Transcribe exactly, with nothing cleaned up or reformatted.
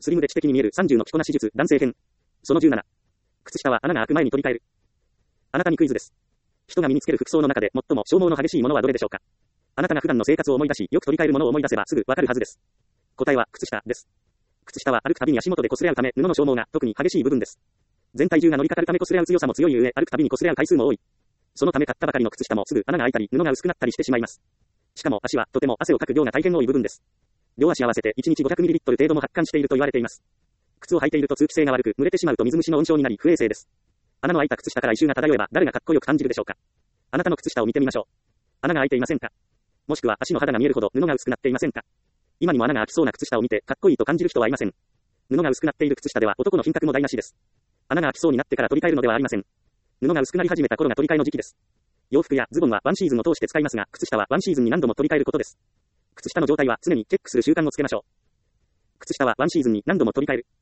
スリムで知的に見えるさんじゅうの着こなし術、男性編。そのじゅうなな。靴下は穴が開く前に取り替える。あなたにクイズです。人が身につける服装の中で最も消耗の激しいものはどれでしょうか。あなたが普段の生活を思い出し、よく取り替えるものを思い出せばすぐわかるはずです。答えは、靴下です。靴下は歩くたびに足元で擦れ合うため、布の消耗が特に激しい部分です。全体重が乗りかかるため擦れ合う強さも強い上、歩くたびに擦れ合う回数も多い。そのため買ったばかりの靴下もすぐ穴が開いたり、布が薄くなったりしてしまいます。しかも足はとても汗をかく量が大変多い部分です。両足合わせていちにち ごひゃくミリリットル 程度も発汗していると言われています。靴を履いていると通気性が悪く、蒸れてしまうと水虫の温床になり不衛生です。穴の開いた靴下から異臭が漂えば誰がかっこよく感じるでしょうか。あなたの靴下を見てみましょう。穴が開いていませんか。もしくは足の肌が見えるほど布が薄くなっていませんか。今にも穴が開きそうな靴下を見てかっこいいと感じる人はいません。布が薄くなっている靴下では男の品格も台無しです。穴が開きそうになってから取り替えるのではありません。布が薄くなり始めた頃が取り替えの時期です。洋服やズボンはワンシーズンを通して使いますが、靴下はワンシーズンに何度も取り替えることです。靴下の状態は常にチェックする習慣をつけましょう。靴下はワンシーズンに何度も取り替える。